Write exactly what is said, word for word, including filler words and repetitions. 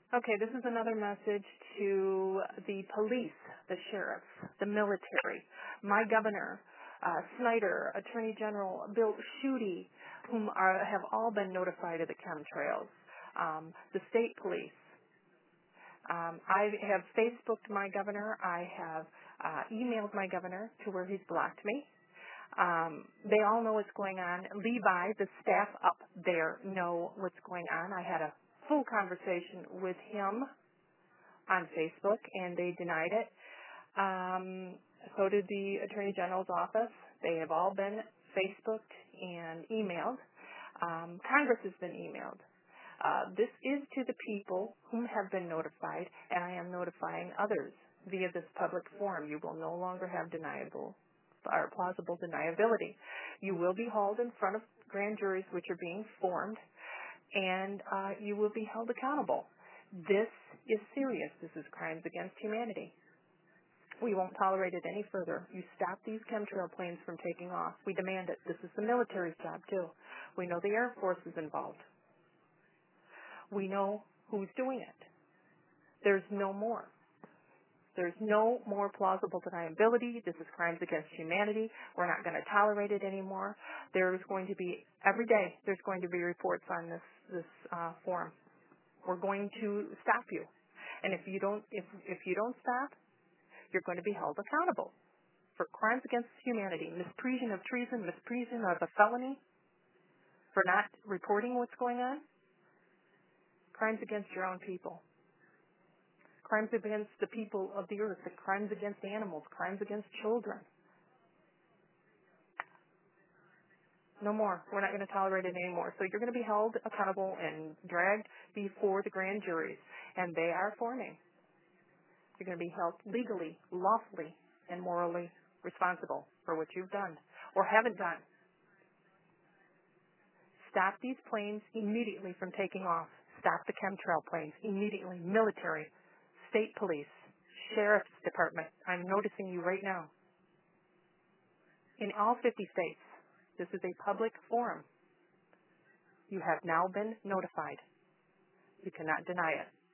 Okay, this is another message to the police, the sheriffs, the military, my governor, uh, Snyder, Attorney General Bill Schuette, whom are, have all been notified of the chemtrails, um, the state police. Um, I have Facebooked my governor. I have uh, emailed my governor to where he's blocked me. Um, they all know what's going on. Levi, the staff up there, know what's going on. I had a full conversation with him on Facebook, and they denied it. Um, so did the Attorney General's office. They have all been Facebooked and emailed. Um, Congress has been emailed. Uh, this is to the people whom have been notified, and I am notifying others via this public forum. You will no longer have deniable or plausible deniability. You will be hauled in front of grand juries which are being formed, and uh, you will be held accountable. This is serious. This is crimes against humanity. We won't tolerate it any further. You stop these chemtrail planes from taking off. We demand it. This is the military's job, too. We know the Air Force is involved. We know who's doing it. There's no more. There's no more plausible deniability. This is crimes against humanity. We're not going to tolerate it anymore. There's going to be, every day, there's going to be reports on this, this uh, forum. We're going to stop you. And if you don't, if, if you don't stop, you're going to be held accountable for crimes against humanity, misprision of treason, misprision of a felony, for not reporting what's going on, crimes against your own people. Crimes against the people of the earth, the crimes against animals, crimes against children. No more. We're not going to tolerate it anymore. So you're going to be held accountable and dragged before the grand juries, and they are forming. You're going to be held legally, lawfully, and morally responsible for what you've done or haven't done. Stop these planes immediately from taking off. Stop the chemtrail planes immediately. Military, state police, sheriff's department. I'm noticing you right now. In all fifty states, this is a public forum. You have now been notified. You cannot deny it.